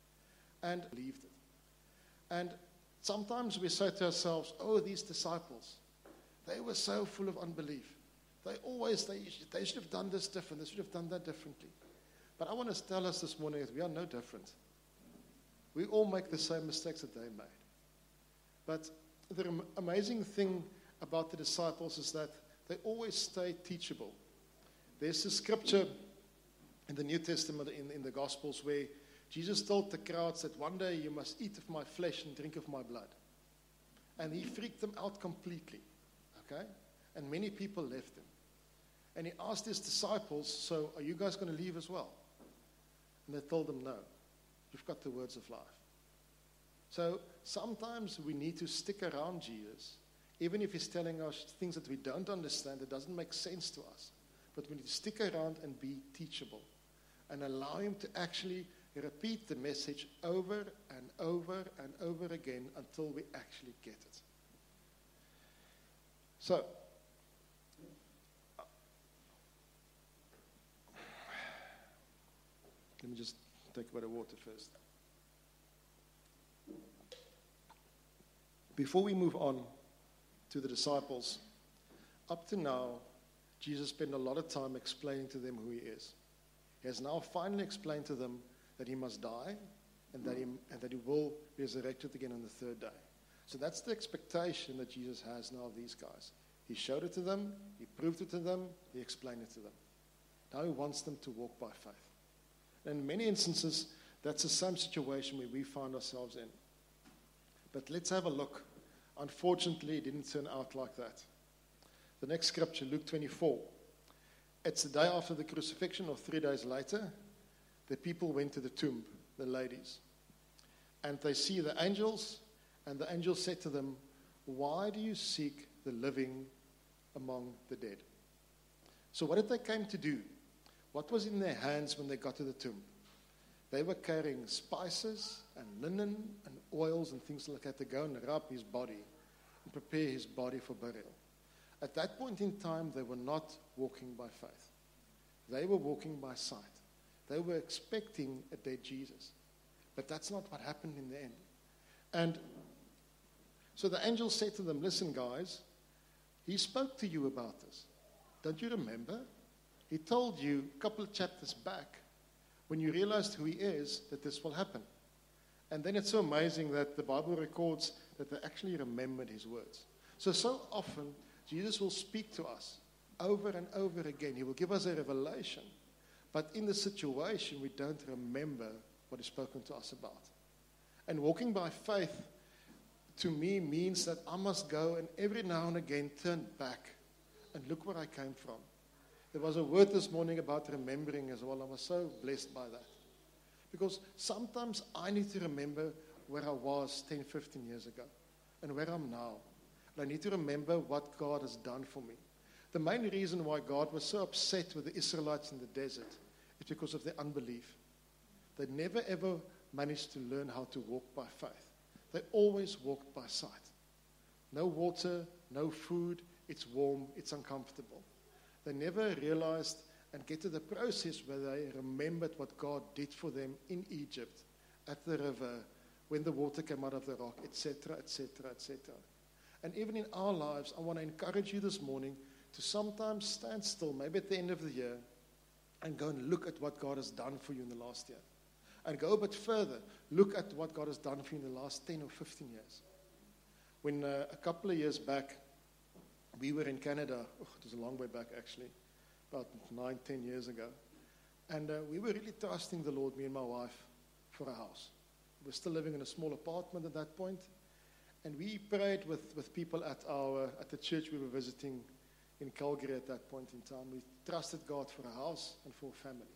And sometimes we say to ourselves, oh, these disciples, they were so full of unbelief. They should have done this different. They should have done that differently. But I want to tell us this morning that we are no different. We all make the same mistakes that they made. But the amazing thing about the disciples is that they always stay teachable. There's a scripture in the New Testament, in the Gospels, where Jesus told the crowds that one day you must eat of my flesh and drink of my blood. And he freaked them out completely. Okay? And many people left him. And he asked his disciples, so are you guys going to leave as well? And they told him, no. You've got the words of life. So sometimes we need to stick around Jesus, even if he's telling us things that we don't understand, that doesn't make sense to us. But we need to stick around and be teachable and allow him to actually repeat the message over and over and over again until we actually get it. So, let me just take a bit of water first. Before we move on to the disciples, up to now, Jesus spent a lot of time explaining to them who he is. He has now finally explained to them that he must die and that he will be resurrected again on the third day. So that's the expectation that Jesus has now of these guys. He showed it to them, he proved it to them, he explained it to them. Now he wants them to walk by faith. And in many instances, that's the same situation where we find ourselves in. But let's have a look. Unfortunately, it didn't turn out like that. The next scripture, Luke 24. It's the day after the crucifixion, or 3 days later. The people went to the tomb, the ladies. And they see the angels, and the angels said to them, "Why do you seek the living among the dead?" So what did they come to do? What was in their hands when they got to the tomb? They were carrying spices and linen and oils and things like that to go and rub his body and prepare his body for burial. At that point in time, they were not walking by faith. They were walking by sight. They were expecting a dead Jesus. But that's not what happened in the end. And so the angel said to them, "Listen, guys, he spoke to you about this. Don't you remember? He told you a couple of chapters back, when you realized who he is, that this will happen." And then it's so amazing that the Bible records that they actually remembered his words. So often, Jesus will speak to us over and over again. He will give us a revelation. But in the situation, we don't remember what he's spoken to us about. And walking by faith, to me, means that I must go and every now and again turn back and look where I came from. There was a word this morning about remembering as well. I was so blessed by that. Because sometimes I need to remember where I was 10, 15 years ago and where I'm now. And I need to remember what God has done for me. The main reason why God was so upset with the Israelites in the desert is because of their unbelief. They never ever managed to learn how to walk by faith. They always walked by sight. No water, no food, it's warm, it's uncomfortable. They never realized and get to the process where they remembered what God did for them in Egypt, at the river, when the water came out of the rock, etc., etc., etc. And even in our lives, I want to encourage you this morning to sometimes stand still, maybe at the end of the year, and go and look at what God has done for you in the last year. And go a bit further, look at what God has done for you in the last 10 or 15 years. When a couple of years back, we were in Canada. It was a long way back actually, about 9, 10 years ago. And we were really trusting the Lord, me and my wife, for a house. We were still living in a small apartment at that point. And we prayed with people at the church we were visiting in Calgary at that point in time. We trusted God for a house and for a family.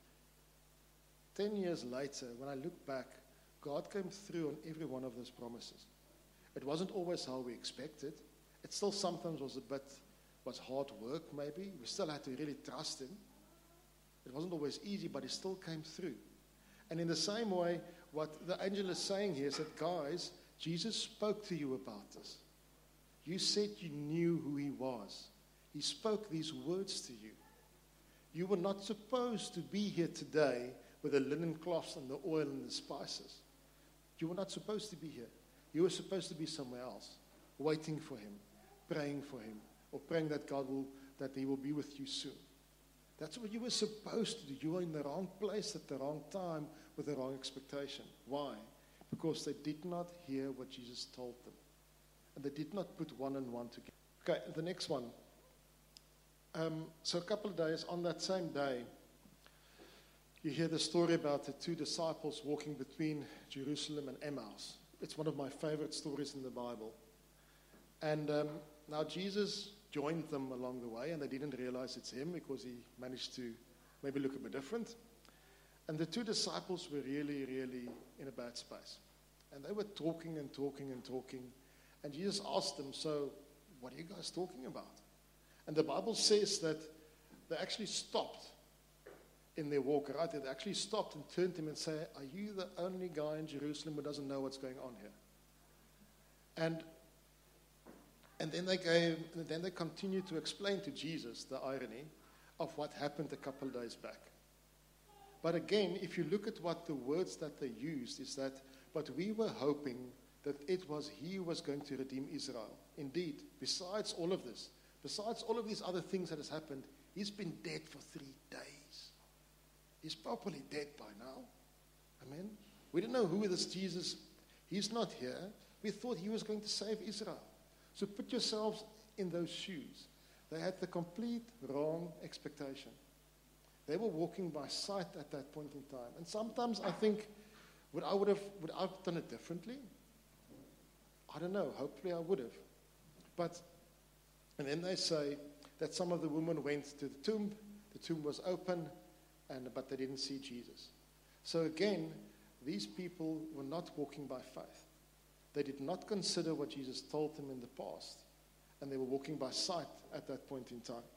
10 years later, when I look back, God came through on every one of those promises. It wasn't always how we expected. It still sometimes was hard work maybe. We still had to really trust him. It wasn't always easy, but he still came through. And in the same way, what the angel is saying here is that, guys, Jesus spoke to you about this. You said you knew who he was. He spoke these words to you. You were not supposed to be here today with the linen cloths and the oil and the spices. You were not supposed to be here. You were supposed to be somewhere else, waiting for him, praying for him, or praying that that he will be with you soon. That's what you were supposed to do. You were in the wrong place at the wrong time with the wrong expectation. Why? Because they did not hear what Jesus told them. And they did not put one and one together. Okay, the next one. So a couple of days, on that same day, you hear the story about the two disciples walking between Jerusalem and Emmaus. It's one of my favorite stories in the Bible. And now Jesus joined them along the way, and they didn't realize it's him because he managed to maybe look a bit different. And the two disciples were really, really in a bad space. And they were talking and talking and talking. And Jesus asked them, "So, what are you guys talking about?" And the Bible says that they actually stopped in their walk, right? They actually stopped and turned to him and said, "Are you the only guy in Jerusalem who doesn't know what's going on here?" And then they continued to explain to Jesus the irony of what happened a couple of days back. But again, if you look at what the words that they used is that, "But we were hoping that it was he who was going to redeem Israel." Indeed, besides all of this, besides all of these other things that has happened, he's been dead for 3 days. He's properly dead by now. Amen. We don't know who this Jesus. He's not here. We thought he was going to save Israel. So put yourselves in those shoes. They had the complete wrong expectation. They were walking by sight at that point in time. And sometimes I think, would I have done it differently? I don't know. Hopefully I would have. And then they say that some of the women went to the tomb. The tomb was open, but they didn't see Jesus. So again, these people were not walking by faith. They did not consider what Jesus told them in the past, and they were walking by sight at that point in time.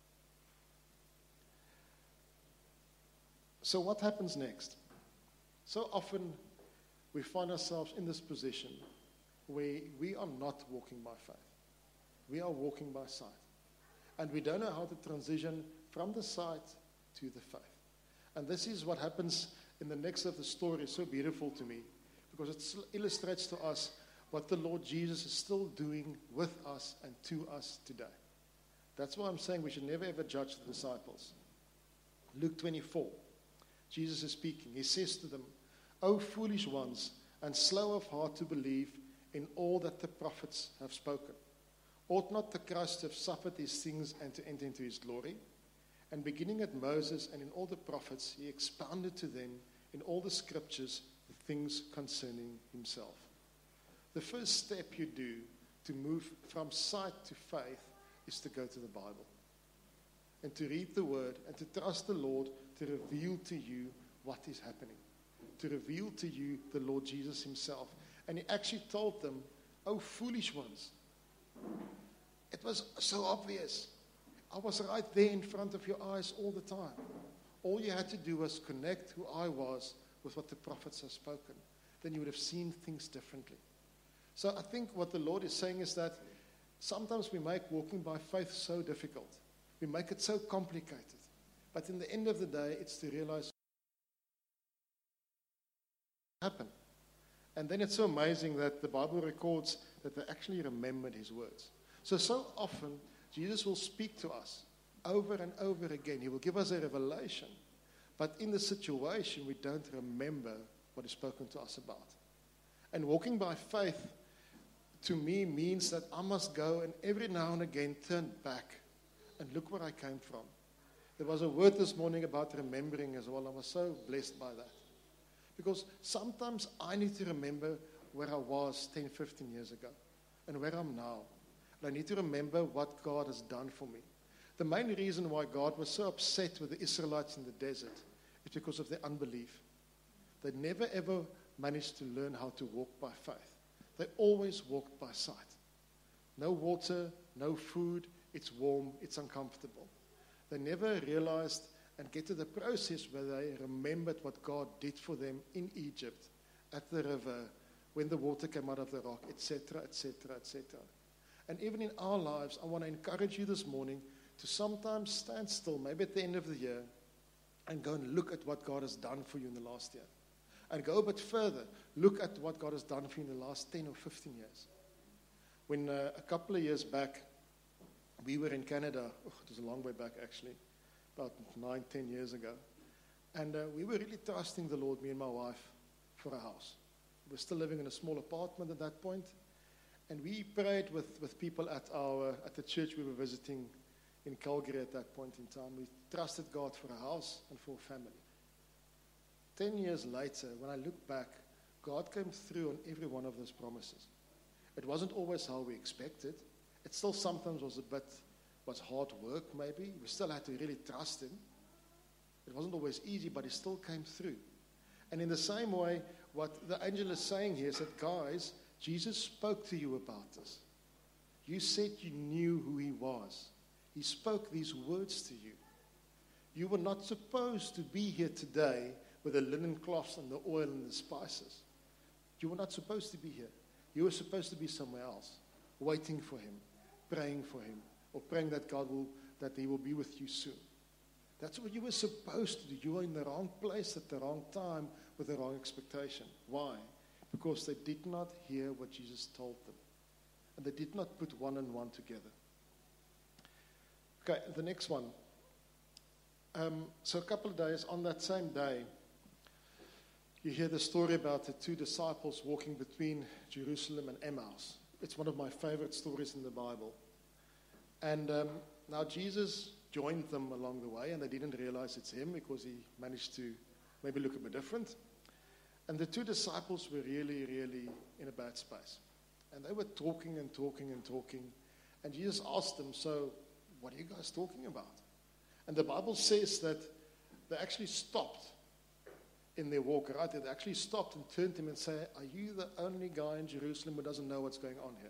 So what happens next? So often we find ourselves in this position where we are not walking by faith. We are walking by sight. And we don't know how to transition from the sight to the faith. And this is what happens in the next of the story. It's so beautiful to me because it illustrates to us what the Lord Jesus is still doing with us and to us today. That's why I'm saying we should never ever judge the disciples. Luke 24, Jesus is speaking. He says to them, "O foolish ones, and slow of heart to believe in all that the prophets have spoken. Ought not the Christ to have suffered these things and to enter into his glory?" And beginning at Moses and in all the prophets, he expounded to them in all the scriptures the things concerning himself. The first step you do to move from sight to faith is to go to the Bible and to read the word and to trust the Lord to reveal to you what is happening, to reveal to you the Lord Jesus himself. And he actually told them, "Oh, foolish ones." It was so obvious. I was right there in front of your eyes all the time. All you had to do was connect who I was with what the prophets have spoken. Then you would have seen things differently. So I think what the Lord is saying is that sometimes we make walking by faith so difficult. We make it so complicated. But in the end of the day, it's to realize what happened. And then it's so amazing that the Bible records that they actually remembered his words. So often, Jesus will speak to us over and over again. He will give us a revelation. But in the situation, we don't remember what is spoken to us about. And walking by faith, to me, means that I must go and every now and again turn back and look where I came from. There was a word this morning about remembering as well. I was so blessed by that. Because sometimes I need to remember where I was 10, 15 years ago and where I'm now. And I need to remember what God has done for me. The main reason why God was so upset with the Israelites in the desert is because of their unbelief. They never ever managed to learn how to walk by faith. They always walked by sight. No water, no food, it's warm, it's uncomfortable. They never realized and get to the process where they remembered what God did for them in Egypt, at the river, when the water came out of the rock, etc., etc., etc. And even in our lives, I want to encourage you this morning to sometimes stand still, maybe at the end of the year, and go and look at what God has done for you in the last year. And go a bit further, look at what God has done for you in the last 10 or 15 years. When a couple of years back, we were in Canada, it was a long way back actually, about 9, 10 years ago. And we were really trusting the Lord, me and my wife, for a house. We were still living in a small apartment at that point. And we prayed with people at the church we were visiting in Calgary at that point in time. We trusted God for a house and for a family. 10 years later, when I look back, God came through on every one of those promises. It wasn't always how we expected. It still sometimes was hard work maybe. We still had to really trust him. It wasn't always easy, but he still came through. And in the same way, what the angel is saying here is that, guys, Jesus spoke to you about this. You said you knew who he was. He spoke these words to you. You were not supposed to be here today with the linen cloths and the oil and the spices. You were not supposed to be here. You were supposed to be somewhere else, waiting for him, praying for him, or praying that that he will be with you soon. That's what you were supposed to do. You were in the wrong place at the wrong time with the wrong expectation. Why? Because they did not hear what Jesus told them. And they did not put one and one together. Okay, the next one. So a couple of days, on that same day, you hear the story about the two disciples walking between Jerusalem and Emmaus. It's one of my favorite stories in the Bible. And now Jesus joined them along the way, and they didn't realize it's him because he managed to maybe look a bit different. And the two disciples were really, really in a bad space. And they were talking and talking and talking. And Jesus asked them, "So, what are you guys talking about?" And the Bible says that they actually stopped in their walk, right? They actually stopped and turned to him and said, "Are you the only guy in Jerusalem who doesn't know what's going on here?"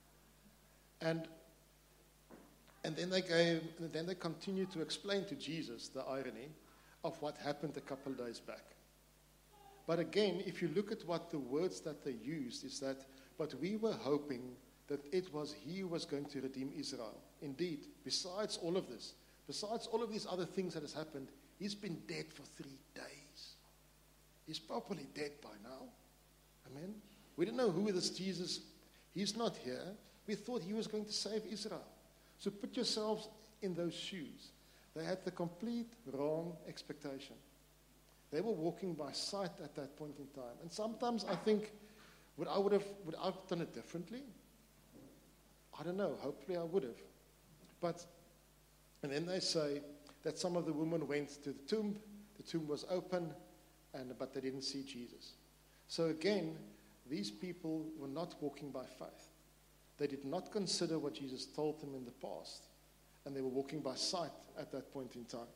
And then they continued to explain to Jesus the irony of what happened a couple of days back. But again, if you look at what the words that they used, is that, but we were hoping that it was he who was going to redeem Israel. Indeed, besides all of this, besides all of these other things that has happened, he's been dead for 3 days. He's probably dead by now. Amen? We don't know who this Jesus, he's not here. We thought he was going to save Israel. So put yourselves in those shoes. They had the complete wrong expectation. They were walking by sight at that point in time. And sometimes I think, would I have done it differently? I don't know. Hopefully I would have. And then they say that some of the women went to the tomb. The tomb was open, but they didn't see Jesus. So again, these people were not walking by faith. They did not consider what Jesus told them in the past. And they were walking by sight at that point in time.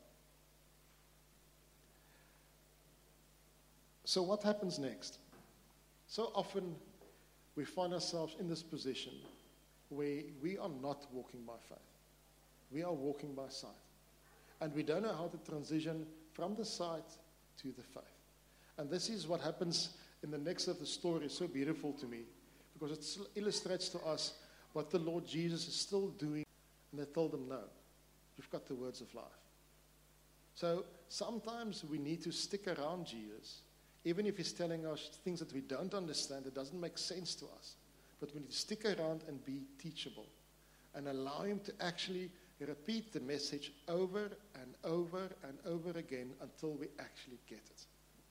So what happens next? So often we find ourselves in this position where we are not walking by faith. We are walking by sight. And we don't know how to transition from the sight to the faith. And this is what happens in the next of the story. It's so beautiful to me because it illustrates to us what the Lord Jesus is still doing. And they told him, no, you've got the words of life. So sometimes we need to stick around Jesus. Even if he's telling us things that we don't understand, it doesn't make sense to us. But we need to stick around and be teachable and allow him to actually repeat the message over and over and over again until we actually get it.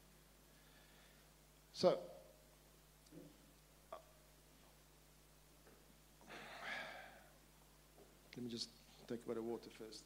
So, let me just take a bit of water first.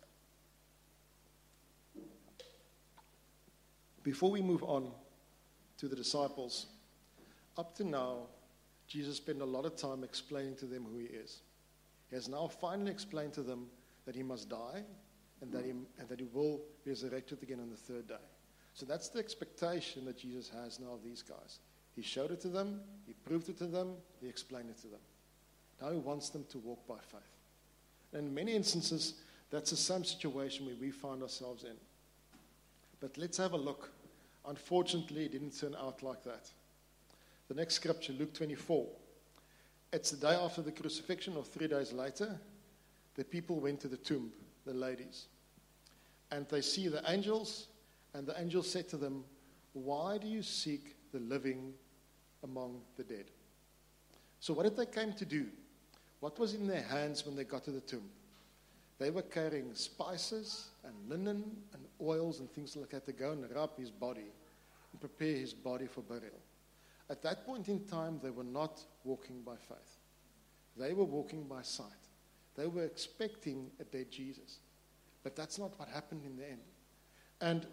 Before we move on to the disciples, up to now, Jesus spent a lot of time explaining to them who he is. He has now finally explained to them that he must die and that he will be resurrected again on the 3rd day. So that's the expectation that Jesus has now of these guys. He showed it to them, he proved it to them, he explained it to them. Now he wants them to walk by faith. And in many instances, that's the same situation where we find ourselves in. But let's have a look. Unfortunately, it didn't turn out like that. The next scripture, Luke 24. It's the day after the crucifixion, or 3 days later. The people went to the tomb, the ladies. And they see the angels, and the angels said to them, "Why do you seek the living among the dead?" So what did they come to do? What was in their hands when they got to the tomb? They were carrying spices and linen and oils and things like that to go and rub his body and prepare his body for burial. At that point in time, they were not walking by faith. They were walking by sight. They were expecting a dead Jesus. But that's not what happened in the end. And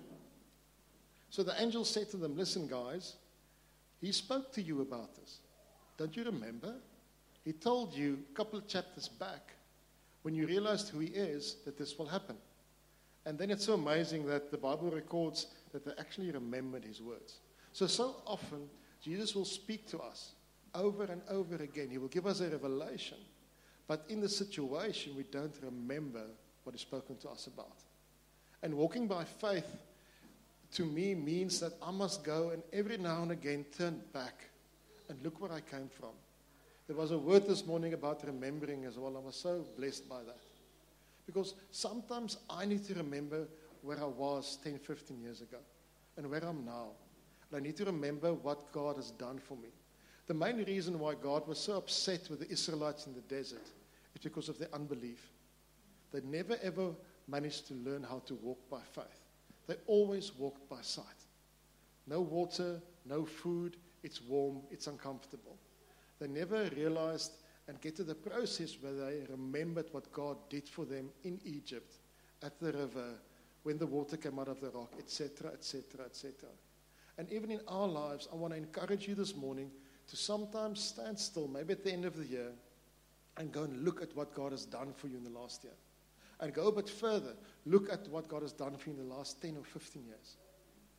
so the angel said to them, "Listen, guys, he spoke to you about this. Don't you remember? He told you a couple of chapters back, when you realized who he is, that this will happen." And then it's so amazing that the Bible records that they actually remembered his words. So often, Jesus will speak to us over and over again. He will give us a revelation. But in the situation, we don't remember what he's spoken to us about. And walking by faith, to me, means that I must go and every now and again turn back and look where I came from. There was a word this morning about remembering as well. I was so blessed by that. Because sometimes I need to remember where I was 10, 15 years ago and where I'm now. And I need to remember what God has done for me. The main reason why God was so upset with the Israelites in the desert is because of their unbelief. They never ever managed to learn how to walk by faith. They always walked by sight. No water, no food, it's warm, it's uncomfortable. They never realized and get to the process where they remembered what God did for them in Egypt, at the river, when the water came out of the rock, etc., etc., etc. And even in our lives, I want to encourage you this morning to sometimes stand still, maybe at the end of the year, and go and look at what God has done for you in the last year. And go a bit further, look at what God has done for you in the last 10 or 15 years.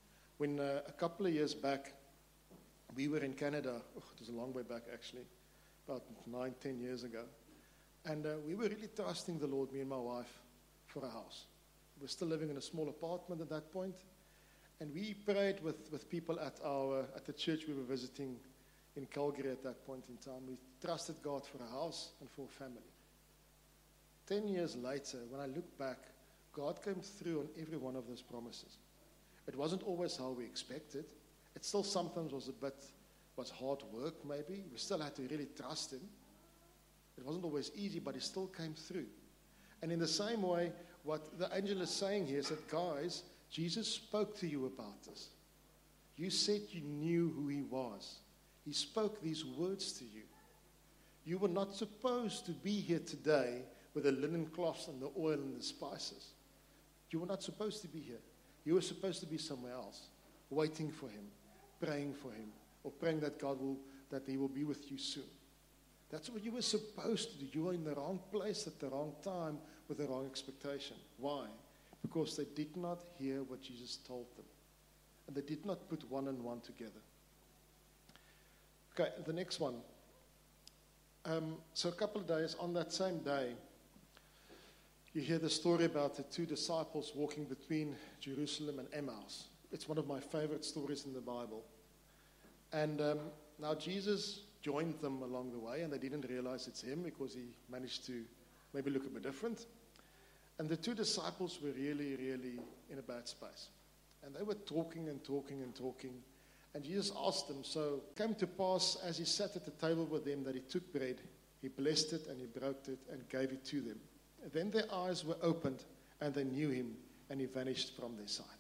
when a couple of years back, we were in Canada. Oh, it was a long way back, actually, about 9-10 years ago. And we were really trusting the Lord, me and my wife, for a house. We were still living in a small apartment at that point. And we prayed with people at the church we were visiting in Calgary at that point in time. We trusted God for a house and for a family. 10 years later, when I look back, God came through on every one of those promises. It wasn't always how we expected. It still sometimes was hard work maybe. We still had to really trust Him. It wasn't always easy, but He still came through. And in the same way, what the angel is saying here is that, guys, Jesus spoke to you about this. You said you knew who He was. He spoke these words to you. You were not supposed to be here today with the linen cloths and the oil and the spices. You were not supposed to be here. You were supposed to be somewhere else, waiting for Him, praying for Him, or praying that He will be with you soon. That's what you were supposed to do. You were in the wrong place at the wrong time with the wrong expectation. Why? Because they did not hear what Jesus told them. And they did not put one and one together. Okay, the next one. So a couple of days, on that same day, you hear the story about the two disciples walking between Jerusalem and Emmaus. It's one of my favorite stories in the Bible. And now Jesus joined them along the way, and they didn't realize it's Him because He managed to maybe look a bit different. And the two disciples were really, really in a bad space. And they were talking and talking and talking. And Jesus asked them, so it came to pass as He sat at the table with them that He took bread, He blessed it and He broke it and gave it to them. Then their eyes were opened and they knew Him, and He vanished from their sight.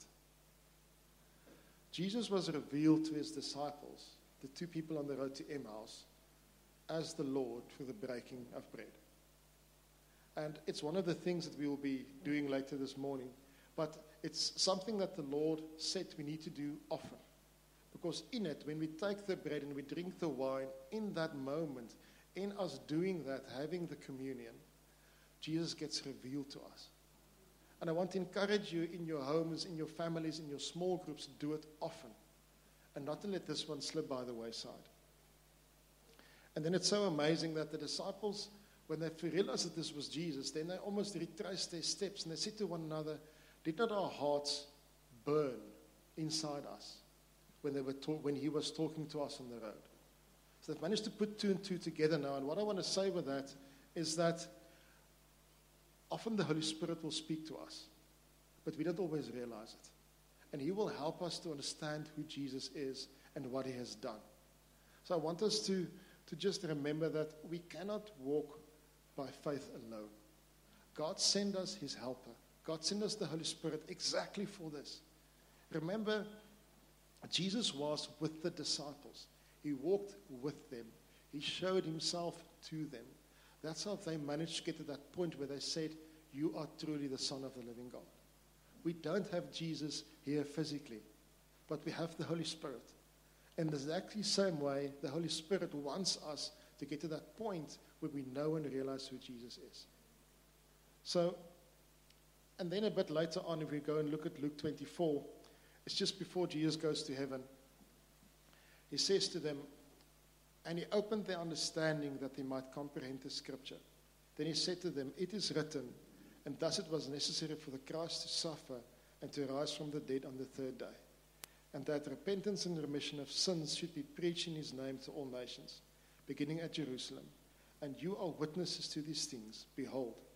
Jesus was revealed to His disciples, the two people on the road to Emmaus, as the Lord through the breaking of bread. And it's one of the things that we will be doing later this morning. But it's something that the Lord said we need to do often. Because in it, when we take the bread and we drink the wine, in that moment, in us doing that, having the communion, Jesus gets revealed to us. And I want to encourage you in your homes, in your families, in your small groups, do it often. And not to let this one slip by the wayside. And then it's so amazing that the disciples, when they realized that this was Jesus, then they almost retraced their steps and they said to one another, did not our hearts burn inside us when He was talking to us on the road? So they've managed to put two and two together now. And what I want to say with that is that often the Holy Spirit will speak to us, but we don't always realize it. And He will help us to understand who Jesus is and what He has done. So I want us to just remember that we cannot walk by faith alone. God sent us His helper. God sent us the Holy Spirit exactly for this. Remember, Jesus was with the disciples. He walked with them. He showed Himself to them. That's how they managed to get to that point where they said, you are truly the Son of the living God. We don't have Jesus here physically, but we have the Holy Spirit. And in the exactly same way, the Holy Spirit wants us to get to that point where we know and realize who Jesus is. So, and then a bit later on, if we go and look at Luke 24, it's just before Jesus goes to heaven. He says to them, and He opened their understanding that they might comprehend the Scripture. Then He said to them, it is written, and thus it was necessary for the Christ to suffer and to rise from the dead on the third day, and that repentance and remission of sins should be preached in His name to all nations, beginning at Jerusalem. And you are witnesses to these things. Behold,